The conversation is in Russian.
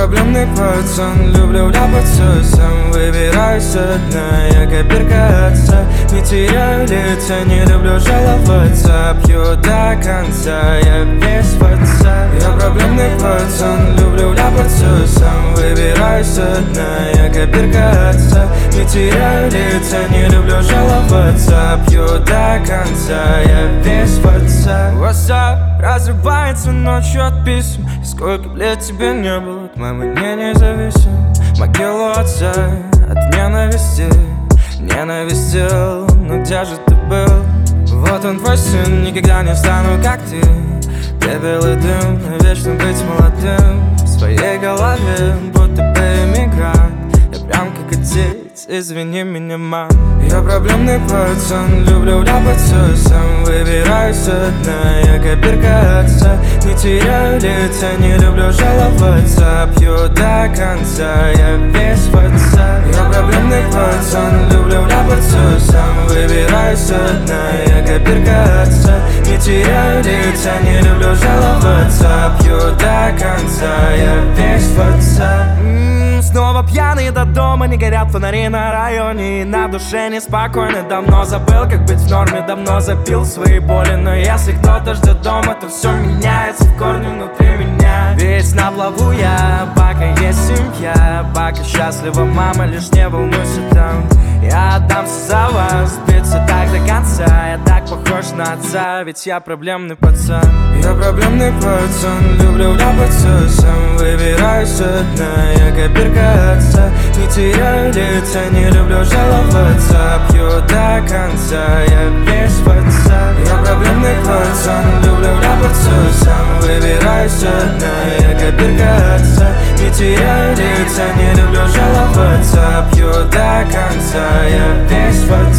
проблемный пацан, люблю ляпаться сам. Выбираюсь со дна, я копирка отца. Не теряю лица, не люблю жаловаться. Пью до конца, я весь в отца. Я проблемный пацан, люблю ляпаться сам. Выбираюсь со дна, я копирка отца. Не теряю лица, не люблю жаловаться. Пью до конца, я весь в отца. WhatsApp разрывается ночью от писем. И сколько лет тебе не было, твое мнение зависим. Могилу отца от ненависти ненавистил, но где же ты был? Вот он твой сын, никогда не стану как ты. Пепел и дым, вечно быть молодым. В своей голове, будто бы эмигрант. Я прям как отец, извини меня, мам. Я проблемный пацан, люблю ляпаться сам. Выбираюсь со дна, я копирка отца. Не теряю лица, не люблю жаловаться. Пью до конца, я весь в отца. Я проблемный пацан, люблю ляпаться сам. Выбираюсь со дна, я копирка отца. Не теряю лица, не люблю жаловаться. Пью до конца, я весь в отца. Снова пьяный до дома, не горят фонари на районе. И на душе неспокойно, давно забыл, как быть в норме. Давно запил свои боли, но если кто-то ждет дома, то все меняется в корне внутри меня. Весь на плаву я, пока есть семья. Пока счастлива мама, лишь не волнуйся там. Я отдамся за вас, биться так до конца. Я так похож на отца, ведь я проблемный пацан. Я проблемный пацан, люблю ляпаться сам. Выбираюсь со дна, я копирка отца. Не теряю лица, не люблю жаловаться. Пью до конца, я весь в отца. Я проблемный пацан, люблю ляпаться сам. Выбираюсь со дна, я копирка отца. Не теряю лица, не люблю жаловаться. Пью до конца, я весь в отца.